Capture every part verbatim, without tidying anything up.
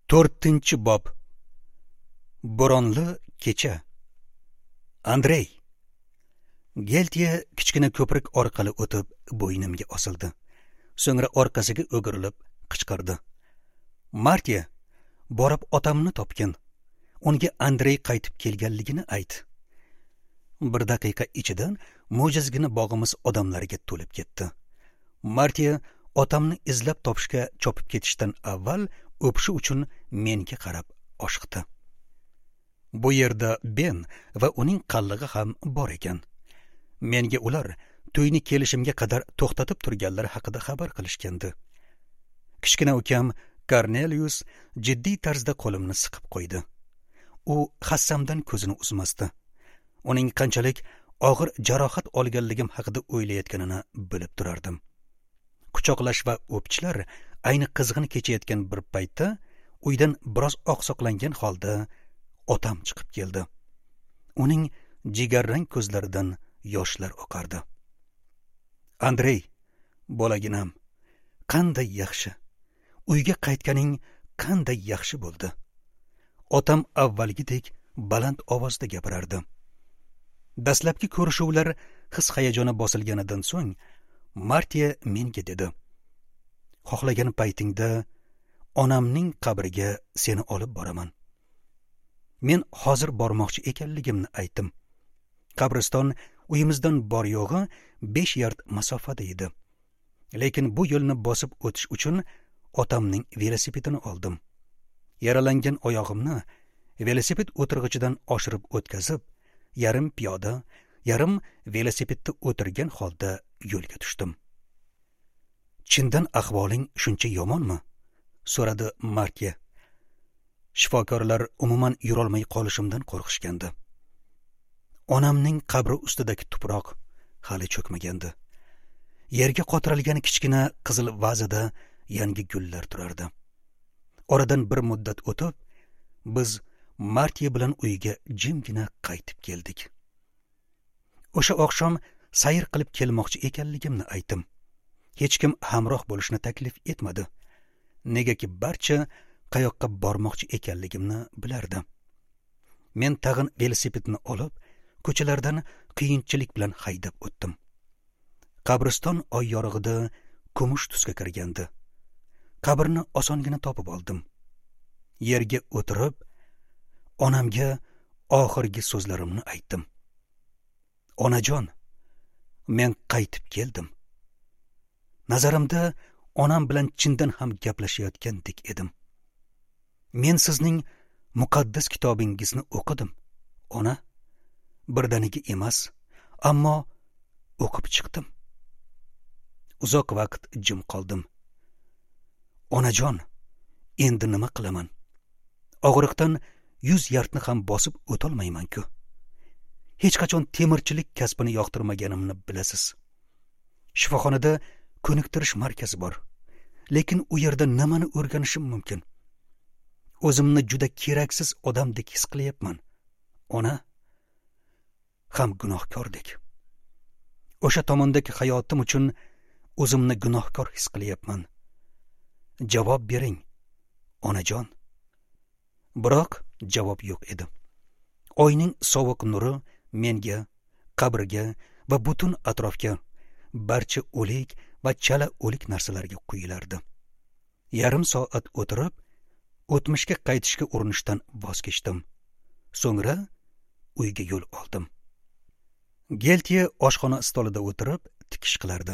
to'rtinchi bob. Bo'ronli kecha. Andrey. Geltiya kichkina ko'prik orqali o'tib bo'ynimga osildi. So'ngra orqasiga o'girilib qichqirdi. Martiya, borib otamni topgin. Unga Andrey qaytib kelganligini ayt. Bir daqiqa ichida mo'jizgina bog'imiz odamlarga to'lib ketdi. Martiya otamni izlab topishga chopib ketishdan avval o'pishi uchun menga qarab oshiqdi. Bu yerda Ben va uning qallig'i ham bor ekan. Menga ular to'yni kelishimga qadar to'xtatib turganlari haqida xabar qilishgandi. Kichkina ukam Cornelius jiddiy tarzda qo'limni siqib qo'ydi. U hassamdan ko'zini uzmasdi. Uning qanchalik og'ir jarohat olganligim haqida o'ylayotganini bilib turardim. Quchoqlash va o'pishlar ayni qizg'in kechayotgan bir paytda uydan biroz oqsoqlangan holda otam chiqib keldi. Uning jigarrang ko'zlaridan yoshlar oqardi. Andrey, bolaginam, qanday yaxshi. Uyga qaytganing qanday yaxshi bo'ldi. Otam avvalgidek baland ovozda gapirardi. Dastlabki ko'rishuvlar his-hayajoni bosilganidan so'ng Martiya menga dedi: "Xohlagan paytingda onamning qabriga seni olib boraman." Men hozir bormoqchi ekanligimni aytdim. Qabriston uyimizdan bor yo'g'i besh yard masofada edi. Lekin bu yo'lni bosib o'tish uchun otamning velosipedini oldim. Yaralangan oyog'imni velosiped o'tirg'ichidan oshirib o'tkazib, yarim piyoda, yarim velosipedda o'tirgan holda yo'lga tushdim. "Chindan ahvoling shuncha yomonmi?" so'radi Martiya. Shifokorlar umuman yurolmay qolishimdan qo'rqishgandi. Onamning qabri ustidagi tuproq hali cho'kmagandi. Yerga qotirilgan kichkina qizil vazada yangi gullar turardi. Oradan bir muddat o'tib, biz Martiya bilan uyga jimgina qaytib keldik. O'sha oqshom sayr qilib kelmoqchi ekanligimni aytdim. Hech kim hamroh bo'lishni taklif etmadi. Negaki barcha qayoqqa bormoqchi ekanligimni bilardi. Men tag'in velosipedni olib, ko'chalardan qiyinchilik bilan haydab o'tdim. Qabriston oy yorug'ida kumush tusga kirgandi. Qabrni osongina topib oldim. Yerga o'tirib, onamga oxirgi so'zlarimni aytdim. "Onajon, men qaytib keldim." Nazarimda onam bilan chindan ham gaplashayotgandek edim. "Men sizning muqaddas kitobingizni o'qidim, ona. Birdaniga emas, ammo o'qib chiqdim." Uzoq vaqt jim qoldim. "Onajon, endi nima qilaman? Og'riqdan yuz yardni ham bosib o'tolmayman-ku. Hech qachon temirchilik kasbini yoqtirmaganimni bilasiz. Shifoxonada ko'niktirish markazi bor. Lekin u yerda nimani o'rganishim mumkin? O'zimni juda keraksiz odamdek his qilyapman. Ona, ham gunohkordek. O'sha tomondagi hayotim uchun o'zimni gunohkor his qilyapman. Javob bering, onajon." Biroq javob yo'q edi. Oyning sovuq nuri menga, qabrga va butun atrofga, barcha o'lik va chala o'lik narsalarga quyilardi. Yarim soat o'tirib, o'tmishga qaytishga urinishdan voz kechdim. So'ngra uyga yo'l oldim. Geltiya oshxona stolida o'tirib tikish qilardi.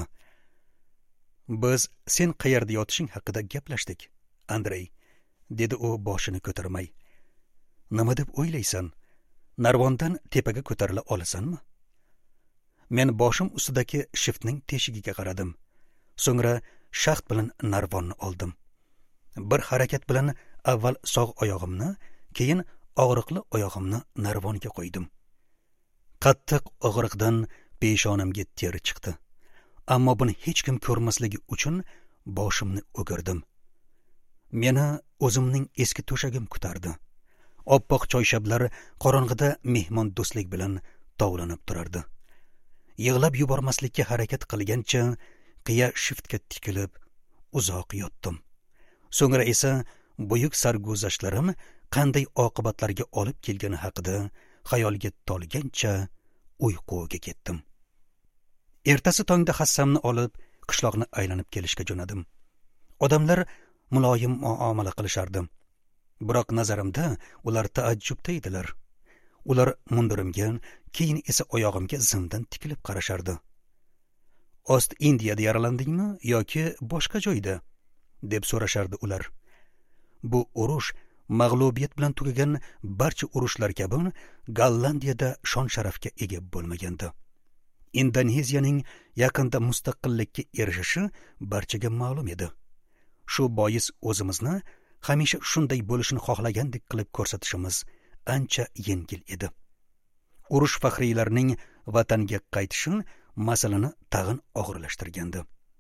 "Biz sen qayerda yotishing haqida gaplashdik, Andrey", dedi u boshini ko'tarmay. "Nima deb o'ylaysan? Narvondan tepaga ko'tarila olasanmi?" Men boshim ustidagi shiftning teshigiga qaradim. So'ngra shaxt bilan narvonni oldim. Bir harakat bilan avval sog' oyog'imni, keyin og'riqli oyog'imni narvonga qo'ydim. Qattiq og'riqdan peshonamga teri chiqdi. Ammo buni hech kim ko'rmasligi uchun boshimni o'girdim. Meni o'zimning eski to'shagim kutardi. Oppoq choyshablar qorong'ida mehmon do'stlik bilan tovlanib turardi. Yig'lab yubormaslikka harakat qilgancha qiya shiftga tikilib uzoq yotdim. So'ngra esa buyuk sarguzashtlarim qanday oqibatlarga olib kelgani haqida xayolga tolgancha uyquga ketdim. Ertasi tongda hassamni olib qishloqni aylanib kelishga jo'nadim. Odamlar muloyim muomala qilishardi. Biroq nazarimda ular taajjubda edilar. Ular mundirimga, keyin esa oyog'imga zimdan tikilib qarashardi. Ost Indiyada yaralandingmi yoki boshqa joyda? deb so'rashardi ular. Bu urush mag'lubiyat bilan tugagan barcha urushlar kabi Gollandiyada shon sharafga ega bo'lmagandi. Indoneziyaning yaqinda mustaqillikka erishishi barchaga ma'lum edi. Shu bois o'zimizni hamisha shunday bo'lishini xohlagandek qilib ko'rsatishimiz ancha yengil edi. Urush faxriylarining vatanga qaytishi masalani tag'in og'irlashtirgandi.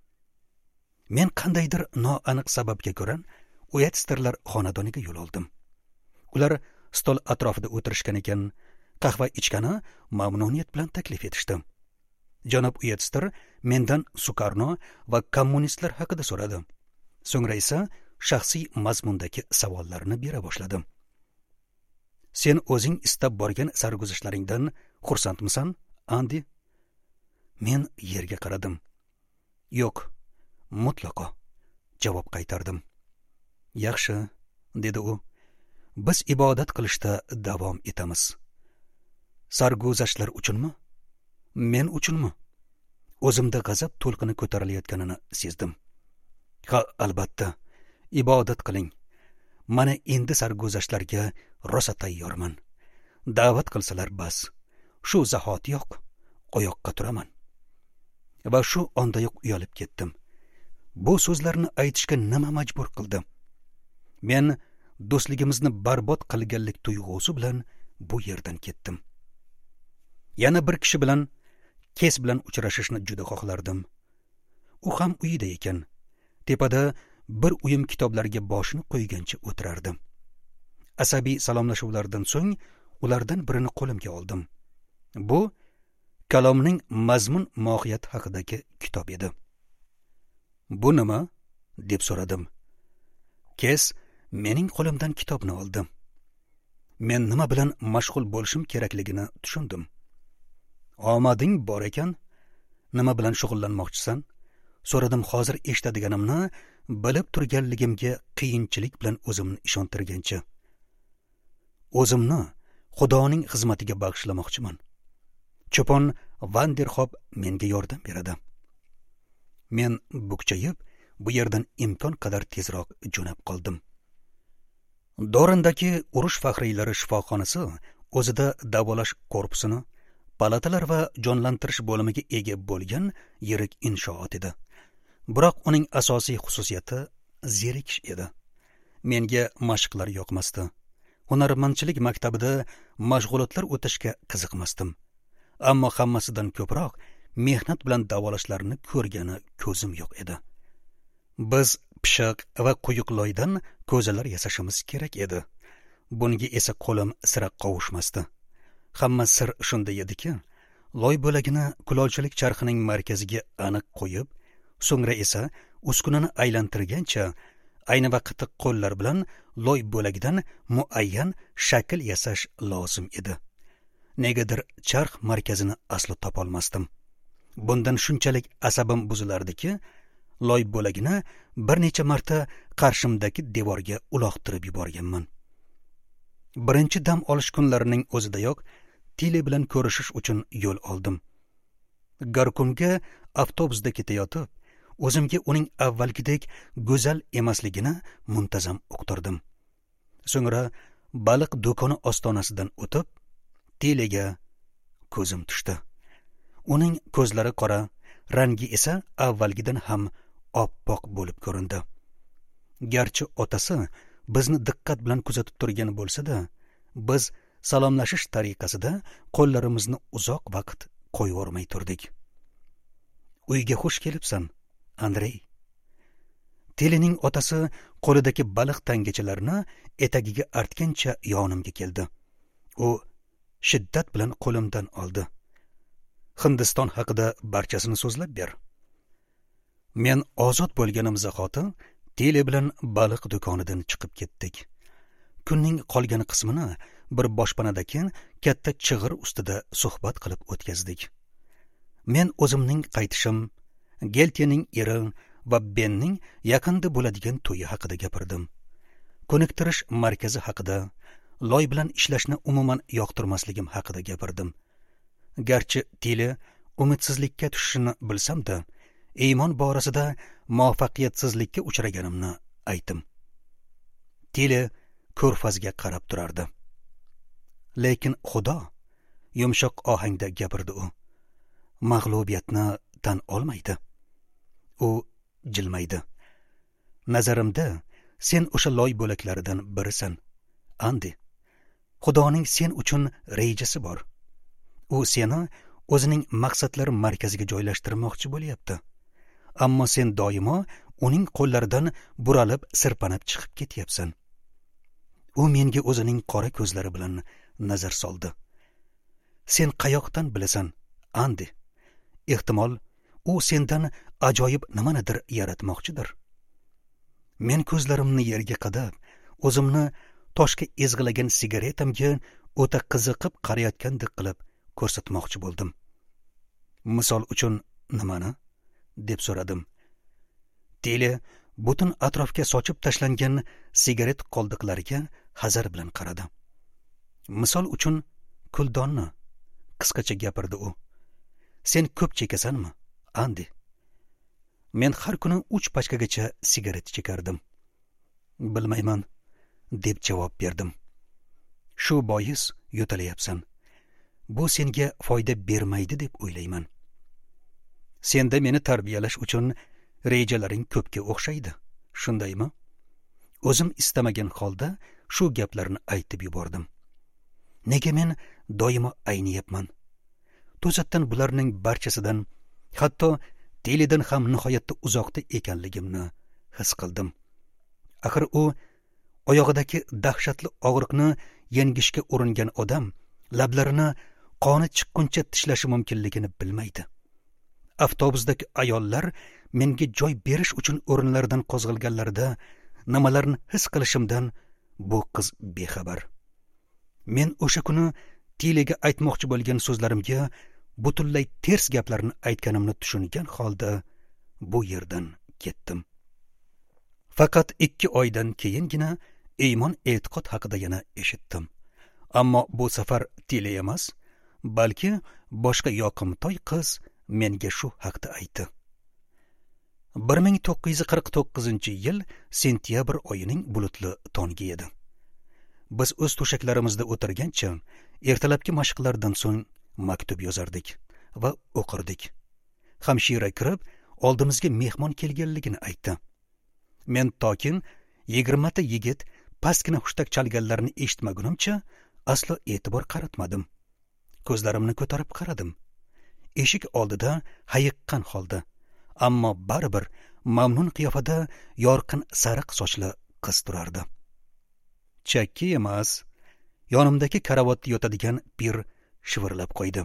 Men qandaydir noaniq sababga ko'ra Uyatsterlar xonadoniga yo'l oldim. Ular stol atrofida o'tirishgan ekan, qahva ichgani mamnuniyat bilan taklif etishdi. Janob Uyatster mendan Sukarno va kommunistlar haqida so'radi. So'ngra esa shaxsiy mazmundagi savollarni bera boshladi. Sen o'zing istab borgan sarguzashtlaringdan xursandmisan, Andi? Men yerga qaradim. Yo'q, mutlaqo, javob qaytardim. Yaxshi, dedi u. Biz ibodat qilishda davom etamiz. Sarguzashtlar uchunmi? Men uchunmi? O'zimda g'azab to'lqini ko'tarilayotganini sezdim. Ha, albatta, ibodat qiling. Mana endi sarguzashtlarga rosa tayyorman. Da'vat qilsalar bas. Shu zahotiyoq oyoqqa turaman. Va shu ondayoq uyalib ketdim. Bu so'zlarni aytishga nima majbur qildi? Men do'stligimizni barbod qilganlik tuyg'usi bilan bu yerdan ketdim. Yana bir kishi bilan, Kes bilan uchrashishni juda xohlardim. U ham uyida ekan. Tepada bir uyum kitoblarga boshini qo'ygancha o'tirardi. Asabiy salomlashuvlardan so'ng ulardan birini qo'limga oldim. Bu kalomning mazmun mohiyati haqidagi kitob edi. Bu nima? deb so'radim. Kes mening qo'limdan kitobni oldi. Men nima bilan mashg'ul bo'lishim kerakligini tushundim. Omading bor ekan, nima bilan shug'ullanmoqchisan? So'radim hozir eshitadiganimni bilib turganligimga qiyinchilik bilan o'zimni ishontirgancha. O'zimni Xudoning xizmatiga bag'ishlamoqchiman. Cho'pon Vanderhop menga yordam beradi. Men bukchayib, bu yerdan imkon qadar tezroq jo'nab qoldim. Dorindagi urush faxriylari shifoxonasi o'zida davolash korpusini, palatalar va jonlantirish bo'limiga ega bo'lgan yirik inshoot edi. Biroq uning asosiy xususiyati zerikish edi. Menga mashqlar yoqmasdi. Hunarmandchilik maktabida mashg'ulotlar o'tashga qiziqmasdim. Ammo hammasidan ko'proq mehnat bilan davolashlarini ko'rgani ko'zim yo'q edi. Biz pishiq va quyuq loydan ko'zalar yasashimiz kerak edi. Bunga esa qo'lim sira qovushmasdi. Hamma sir shunda ediki, loy bo'lagini kulolchilik charxining markaziga aniq qo'yib, so'ngra esa uskunani aylantirgancha ayni vaqtda qo'llar bilan loy bo'lagidan muayyan shakl yasash lozim edi. Negadir charx markazini aslo topolmasdim. Bundan shunchalik asabim buzilardiki, loy bo'lagini bir necha marta qarshimdagi devorga uloqtirib yuborganman. Birinchi dam olish kunlarining o'zidayoq Tili bilan ko'rishish uchun yo'l oldim. Garkunga avtobusda ketayotib, o'zimga uning avvalgidek go'zal emasligini muntazam uqtirdim. So'ngra baliq do'koni ostonasidan o'tib, Tiliga ko'zim tushdi. Uning ko'zlari qora, rangi esa avvalgidan ham oppoq bo'lib ko'rindi. Garchi otasi bizni diqqat bilan kuzatib turgan bo'lsa-da, biz salomlashish tariqasida qo'llarimizni uzoq vaqt qo'yvormay turdik. Uyga xush kelibsan, Andrey. Tilining otasi qo'lidagi baliq tangachalarni etagiga artgancha yonimga keldi. U shiddat bilan qo'limdan oldi. Hindiston haqida barchasini so'zlab ber. Men ozod bo'lganim zahoti Tele bilan baliq do'konidan chiqib ketdik. Kunning qolgan qismini bir boshpanadagi katta chig'ir ustida suhbat qilib o'tkazdik. Men o'zimning qaytishim, Geltining eri va Benning yaqinda bo'ladigan to'yi haqida gapirdim. Ko'niktirish markazi haqida, loy bilan ishlashni umuman yoqtirmasligim haqida gapirdim. Garchi Tele umidsizlikka tushishini bilsam-da, iymon borasida muvaffaqiyatsizlikka uchraganimni aytdim. Tele ko'rfazga qarab turardi. Lekin Xudo yumshoq ohangda gapirdi u. Mag'lubiyatni tan olmaydi. U jilmaydi. Nazarimda sen o'sha loy bo'laklaridan birisan, Andi. Xudoning sen uchun rejasi bor. U seni o'zining maqsadlari markaziga joylashtirmoqchi bo'lyapti. Ammo sen doimo uning qo'llaridan buralib sirpanib chiqib ketyapsan. U menga o'zining qora ko'zlari bilan nazar soldi. Sen qayoqdan bilasan, Andi? Ehtimol u sendan ajoyib nimanidir yaratmoqchidir. Men ko'zlarimni yerga qadab, o'zimni toshga ezg'ilagan sigaretamga o'ta qiziqib qarayotgandek qilib ko'rsatmoqchi bo'ldim. Misol uchun nimani? deb so'radim. Tele butun atrofga sochib tashlangan sigaret qoldiqlariga hazar bilan qaradi. Misol uchun kuldonni, qisqacha gapirdi u. Sen ko'p chekasanmi, Andi? Men har kuni uch pachkagacha sigaret chekardim. Bilmayman, deb javob berdim. Shu bois yo'talayapsan. Bu senga foyda bermaydi deb o'ylayman. Senda meni tarbiyalash uchun rejalaring ko'pga o'xshaydi, shundaymi? O'zim istamagan holda shu gaplarni aytib yubordim. Nega men doimo ayniyapman? To'satdan bularning barchasidan, hatto Teledan ham nihoyatda uzoqda ekanligimni his qildim. Axir u oyog'idagi dahshatli og'riqni yengishga uringan odam lablarini qoni chiqquncha tishlashi mumkinligini bilmaydi. Avtobusdagi ayollar menga joy berish uchun o'rinlaridan qo'zg'alganlarida nimalarni his qilishimdan bu qiz bexabar. Men o'sha kuni Telega aytmoqchi bo'lgan so'zlarimga butunlay ters gaplarni aytganimni tushungan holda bu yerdan ketdim. Faqat ikki oydan keyingina iymon e'tiqod haqida yana eshitdim. Ammo bu safar Tele emas, balki boshqa yoqimtoy qiz menga shu haqda aytdi. bir ming to'qqiz yuz qirq to'qqizinchi yil sentyabr oyining bulutli tongi edi. Biz o'z to'shaklarimizda o'tirgancha ertalabki mashqlardan so'ng maktub yozardik va o'qirdik. Hamshira kirib, oldimizga mehmon kelganligini aytdi. Men tokin yigirmata yigit pastgina hushtak chalganlarni eshitmagunimcha aslo e'tibor qaratmadim. Ko'zlarimni ko'tarib qaradim. Eshik oldida hayiqqan holda, ammo baribir mamnun qiyofada yorqin sariq sochli qiz turardi. Chakki emas, yonimdagi karavotda yotadigan pir shivirlab qo'ydi.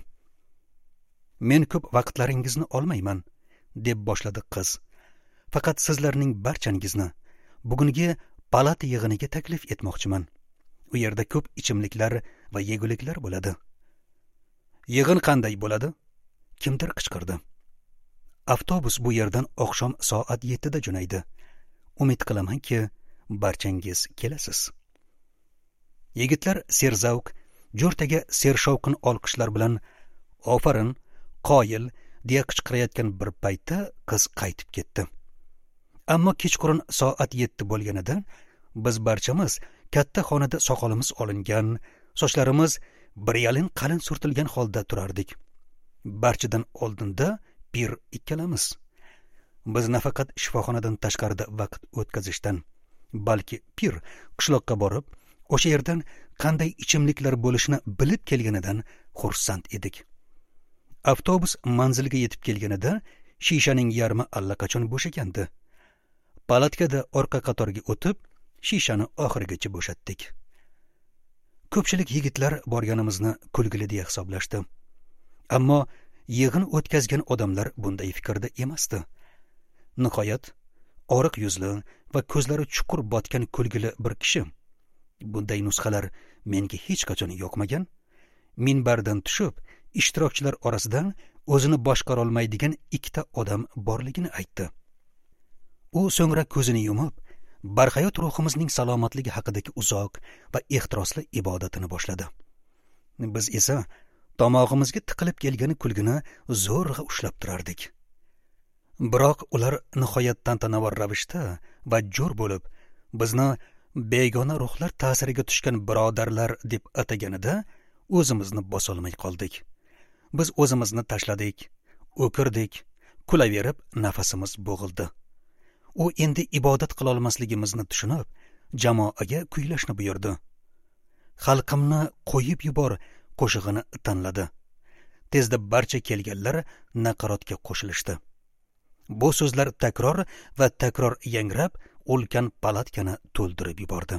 Men ko'p vaqtlaringizni olmayman, deb boshladi qiz. Faqat sizlarning barchangizni bugungi palata yig'iniga taklif etmoqchiman. U yerda ko'p ichimliklar va yeguliklar bo'ladi. Yig'in qanday bo'ladi? Kimdir qichqirdi. Avtobus bu yerdan oqshom soat yettida jo'naydi. Umid qilamanki, barchangiz kelasiz. Yigitlar serzavq, jo'rtaga sershovqin olqishlar bilan "Ofarin, qoyil" deya qichqirayotgan bir paytda qiz qaytib ketdi. Ammo kechqurun soat yetti bo'lganida biz barchamiz katta xonada soqolimiz olingan, sochlarimiz bir yalin qalin surtilgan holda turardik. Barchadan oldinda pir ikkalamiz. Biz nafaqat shifoxonadan tashqarida vaqt o'tkazishdan, balki pir qishloqqa borib, o'sha yerdan qanday ichimliklar bo'lishini bilib kelganidan xursand edik. Avtobus manziliga yetib kelganida shishaning yarmi allaqachon bo'shagandi. Palatkada orqa qatorga o'tib, shishani oxirigacha bo'shatdik. Ko'pchilik yigitlar borganimizni kulgili deya hisoblashdi. Ammo yig'in o'tkazgan odamlar bunday fikrda emasdi. Nihoyat oriq yuzli va ko'zlari chuqur botgan kulgili bir kishi. Bunday nusxalar menga hech qachon yoqmagan. Minbardan tushib, ishtirokchilar orasidan o'zini boshqara olmaydigan ikkita odam borligini aytdi. U so'ngra ko'zini yumib, barhayot ruhimizning salomatligi haqidagi uzoq va ehtirosli ibodatini boshladi. Biz esa tomog'imizga tiqilib kelgan kulgini zo'rg'a ushlab turardik. Biroq ular nihoyat tantanavor ravishda va jo'r bo'lib, bizni begona ruhlar ta'siriga tushgan birodarlar deb ataganida o'zimizni bosolmay qoldik. Biz o'zimizni tashladik, o'kirdik, kulaverib nafasimiz bo'g'ildi. U endi ibodat qila olmasligimizni tushunib, jamoaga kuylashni buyurdi. Xalqimni qo'yib yubor qo'shig'ini tanladi. Tezda barcha kelganlar naqarotga qo'shilishdi. Bu so'zlar takror va takror yangrab, ulkan palatkani to'ldirib yubordi.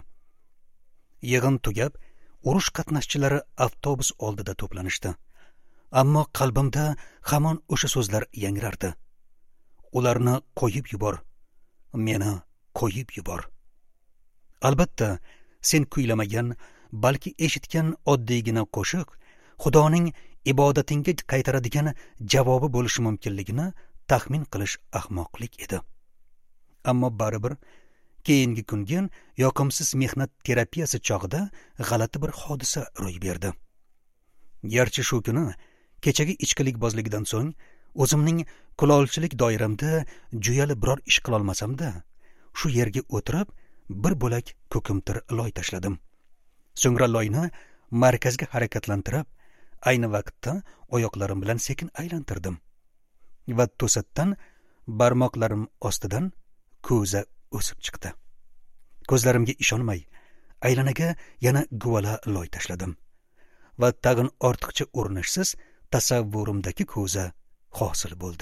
Yig'in tugab, urush qatnashchilari avtobus oldida to'planishdi. Ammo qalbimda hamon o'sha so'zlar yangrardi. Ularni qo'yib yubor, meni qo'yib yubor. Albatta, sen kuylamagan, balki eshitgan oddiygina qo'shiq Xudoning ibodatingga qaytaradigan javobi bo'lishi mumkinligini taxmin qilish ahmoqlik edi. Ammo baribir keyingi kunga yoqimsiz mehnat terapiyasi chog'ida g'alati bir hodisa ro'y berdi. Garchi shu kuni kechagi ichkilikbozlikdan so'ng o'zimning kulolchilik doiramda jo'yali biror ish qila olmasam-da, shu yerga o'tirib bir bo'lak ko'kimtir loy tashladim. So'ngra loyni markazga harakatlantirib, ayni vaqtda oyoqlarim bilan sekin aylantirdim va to'satdan barmoqlarim ostidan ko'za o'sib chiqdi. Ko'zlarimga ishonmay, aylanaga yana guvala loy tashladim va tag'in ortiqcha urinishsiz tasavvurimdagi ko'za hosil bo'ldi.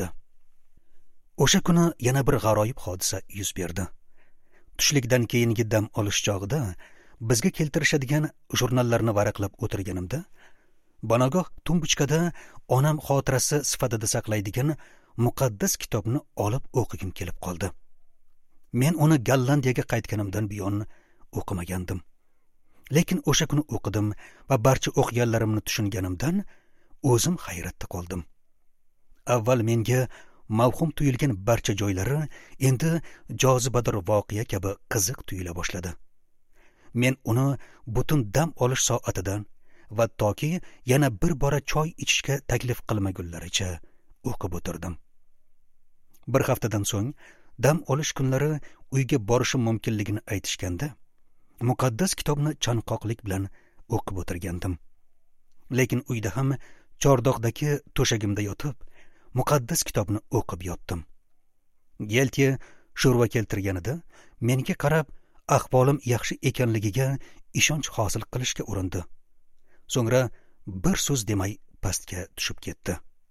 O'sha kuni yana bir g'aroyib hodisa yuz berdi. Tushlikdan keyingi dam olish chog'ida bizga keltirishadigan jurnallarni varaqlab o'tirganimda, banogoh tumbuchkada onam xotirasi sifatida saqlaydigan muqaddas kitobni olib o'qigim kelib qoldi. Men uni Gollandiyaga qaytganimdan buyon o'qimagandim. Lekin o'sha kuni o'qidim va barcha o'qiganlarimni tushunganimdan o'zim hayratda qoldim. Avval menga mavhum tuyulgan barcha joylari endi jozibador voqea kabi qiziq tuyula boshladi. Men uni butun dam olish soatidan va toki yana bir bora choy ichishga taklif qilmagunlaricha o'qib o'tirdim. Bir haftadan so'ng dam olish kunlari uyga borishim mumkinligini aytishganda, muqaddas kitobni chanqoqlik bilan o'qib o'tirgandim. Lekin uyda ham chordoqdagi to'shagimda yotib, muqaddas kitobni o'qib yotdim. Geltiya sho'rva keltirganida menga qarab ahvolim yaxshi ekanligiga ishonch hosil qilishga urindi. So'ngra bir so'z demay pastga tushib ketdi.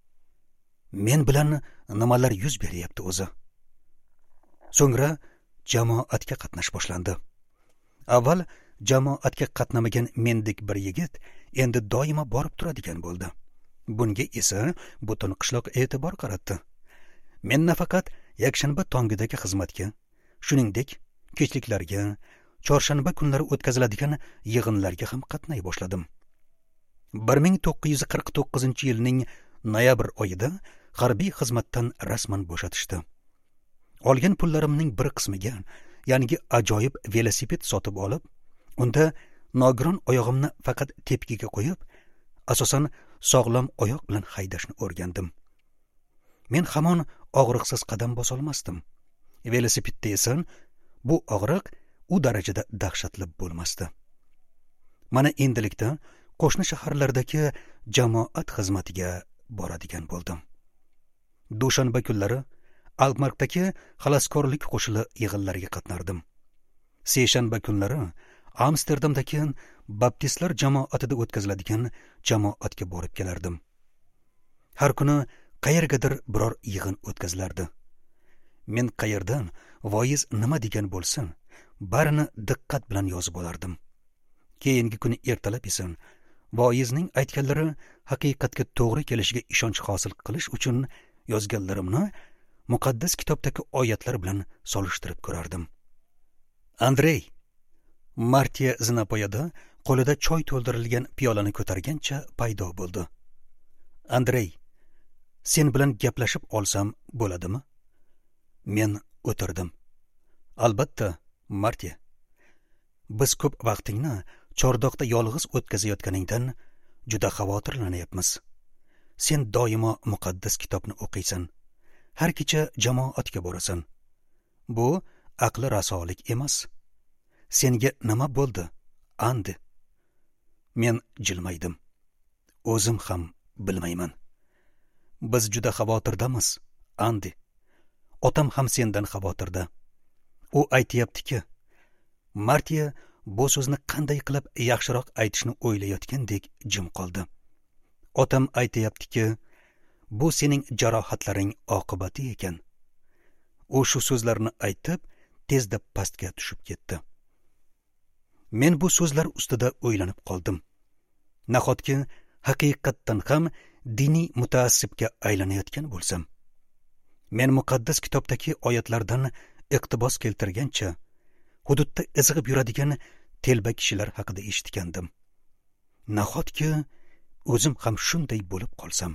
Men bilan nimalar yuz beryapti o'zi? So'ngra jamoatga qatnash boshlandi. Avval jamoatga qatnamagan mendek bir yigit endi doimo borib turadigan bo'ldi. Bunga esa butun qishloq e'tibor qaratdi. Men nafaqat yakshanba tongidagi xizmatga, shuningdek kechliklarga, chorshanba kunlari o'tkaziladigan yig'inlarga ham qatnay boshladim. bir ming to'qqiz yuz qirq to'qqizinchi yilning noyabr oyida harbiy xizmatdan rasman bo'shatishdi. Olgan pullarimning bir qismiga yangi ajoyib velosiped sotib olib, unda nogiron oyog'imni faqat tepkiga qo'yib, asosan sog'lom oyoq bilan haydashni o'rgandim. Men hamon og'riqsiz qadam bosolmasdim. Velosipedda esa bu og'riq u darajada dahshatli bo'lmasdi. Mana endilikda qo'shni shaharlardagi jamoat xizmatiga boradigan bo'ldim. Dushanba kunlari Almarkdagi xaloskorlik qo'shili yig'inlariga qatnardim. Seshanba kunlari Amsterdamdagi baptistlar jamoatida o'tkaziladigan jamoatga borib kelardim. Har kuni qayergadir biror yig'in o'tkazilardi. Men qayerdan, voiz nima degan bo'lsin, barini diqqat bilan yozib olardim. Keyingi kuni ertalab esa voizning aytganlari haqiqatga to'g'ri kelishiga ishonch hosil qilish uchun yozganlarimni muqaddas kitobdagi oyatlar bilan solishtirib ko'rardim. Andrey Martiya zinapoyada qo'lida choy to'ldirilgan piyolani ko'targancha paydo bo'ldi. Andrey, sen bilan gaplashib olsam bo'ladimi? Men o'tirdim. Albatta, Martiya. Biz ko'p vaqtingni chordoqda yolg'iz o'tkazayotganingdan juda xavotirlanyapmiz. Sen doimo muqaddas kitobni o'qiysan. Har kecha jamoatga borasan. Bu aqli rasolik emas. Senga nima bo'ldi, Andi? Men jilmaydim. O'zim ham bilmayman. Biz juda xavotirdamiz, Andi. Otam ham sendan xavotirda. U aytayapti-ki, Martiya bu so'zni qanday qilib yaxshiroq aytishni o'ylayotgandek jim qoldi. Otam aytayapti-ki, bu sening jarohatlaring oqibati ekan. U shu so'zlarni aytib, tezda pastga tushib ketdi. Men bu so'zlar ustida o'ylanib qoldim. Nahotki haqiqatdan ham diniy mutaassibga aylanayotgan bo'lsam. Men muqaddas kitobdagi oyatlardan iqtibos keltirgancha hududda izg'ib yuradigan telba kishilar haqida eshitgandim. Nahotki o'zim ham shunday bo'lib qolsam.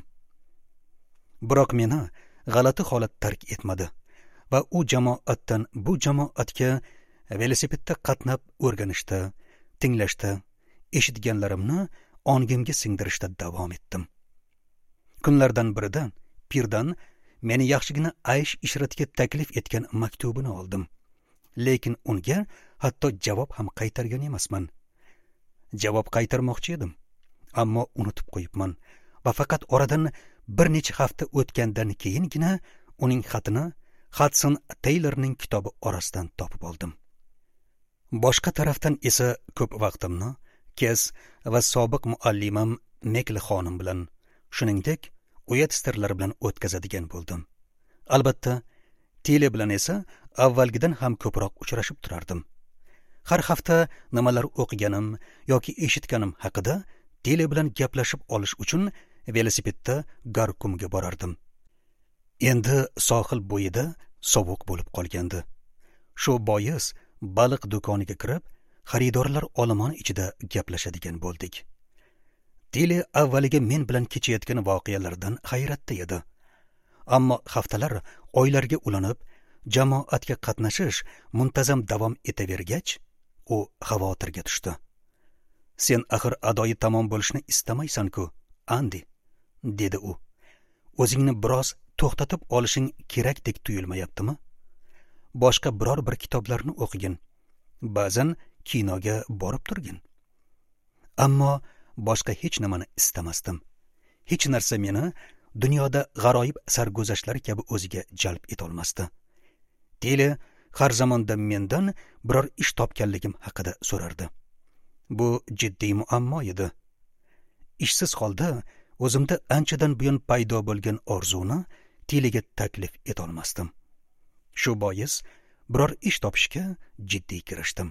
Biroq meni g'alati holat tark etmadi va u jamoatdan bu jamoatga velosipedda qatnab o'rganishda, tinglashda, eshitganlarimni ongimga singdirishda davom etdim. Kunlardan birida pirdan meni yaxshigina aysh ishratiga taklif etgan maktubini oldim. Lekin unga hatto javob ham qaytargan emasman. Javob qaytarmoqchi edim, ammo unutib qo'yibman va faqat oradan bir necha hafta o'tgandan keyingina uning xatini Hudson Taylorning kitobi orasidan topib oldim. Boshqa tarafdan esa ko'p vaqtimni Kes va sobiq muallimam Mekli xonim bilan, shuningdek, Uyatsterlar bilan o'tkazadigan bo'ldim. Albatta, Tile bilan esa avvalgidan ham ko'proq uchrashib turardim. Har hafta nimalar o'qiganim yoki eshitganim haqida Tile bilan gaplashib olish uchun velosipedda Garkumga borardim. Endi sohil bo'yida sovuq bo'lib qolgandi. Shu bois baliq do'koniga kirib, xaridorlar olomon ichida gaplashadigan bo'ldik. Tile avvaliga men bilan kechayotgan voqealardan hayratda edi. Ammo haftalar oylarga ulanib, jamoatga qatnashish muntazam davom etavergach, u xavotirga tushdi. Sen axir adoyi tamom bo'lishni istamaysan-ku, Andi, dedi u. O'zingni biroz to'xtatib olishing kerakdek tuyulmayaptimi? Boshqa biror bir kitoblarni o'qigin. Ba'zan kinoga borib turgin. Ammo boshqa hech nimani istamasdim. Hech narsa meni dunyoda g'aroyib sarguzashtlar kabi o'ziga jalb etolmasdi. Tile har zamonda mendan biror ish topganligim haqida so'rardi. Bu jiddiy muammo edi. Ishsiz holda o'zimda anchadan buyon paydo bo'lgan orzuni Tilega taklif etolmasdim. Shu bois biror ish topishga jiddiy kirishdim.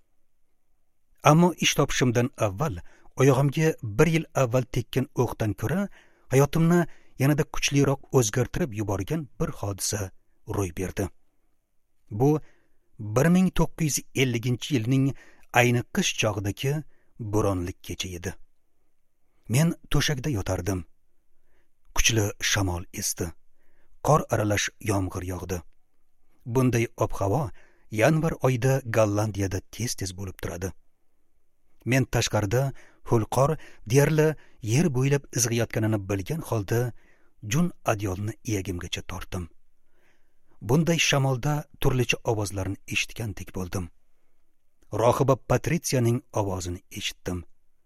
Ammo ish topishimdan avval oyog'imga bir yil avval tekkan o'qdan ko'ra hayotimni yanada kuchliroq o'zgartirib yuborgan bir hodisa ro'y berdi. Bu bir ming to'qqiz yuz ellinchi yilning ayni qish chog'idagi bo'ronli kecha edi. Men to'shakda yotardim. Kuchli shamol esdi. Qor aralash yomg'ir yog'di. Bunday ob-havo yanvar oyida Gollandiyada tez-tez bo'lib turadi. Men tashqarida ho'lqor deyarli yer bo'ylab izg'iyotganini bilgan holda jun adyolni iyagimgacha tortdim. Bunday shamolda turlicha ovozlarni eshitgandek bo'ldim. Rohiba Patritsiyaning ovozini eshitdim.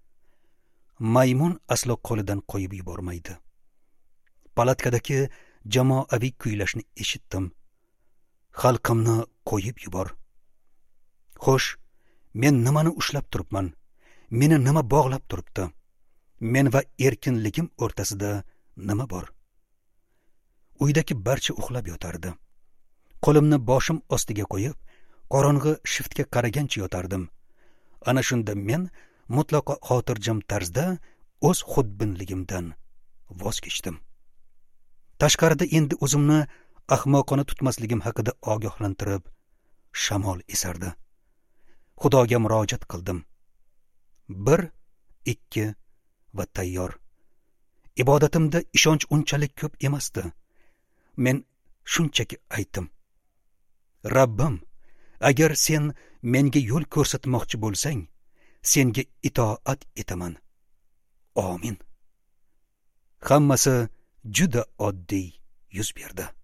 Maymun aslo qo'lidan qo'yib yubormaydi. Palatkadagi jamoaviy kuylashni eshitdim. Xalqimni qo'yib yubor. Xo'sh, men nimani ushlab turibman? Meni nima bog'lab turibdi? Men va erkinligim o'rtasida nima bor? Uydagi barcha uxlab yotardi. Qo'limni boshim ostiga qo'yib, qorong'i shiftga qaragancha yotardim. Ana shunda men mutlaqo xotirjam tarzda o'z xudbinligimdan voz kechdim. Tashqarida endi o'zimni ahmoqona tutmasligim haqida ogohlantirib, shamol esardi. Xudoga murojaat qildim. Bir, ikki va tayyor. Ibodatimda ishonch unchalik ko'p emasdi. Men shunchaki aytdim. Rabbim, agar sen menga yo'l ko'rsatmoqchi bo'lsang, senga itoat etaman. Amin. Hammasi juda oddiy yuz berdi.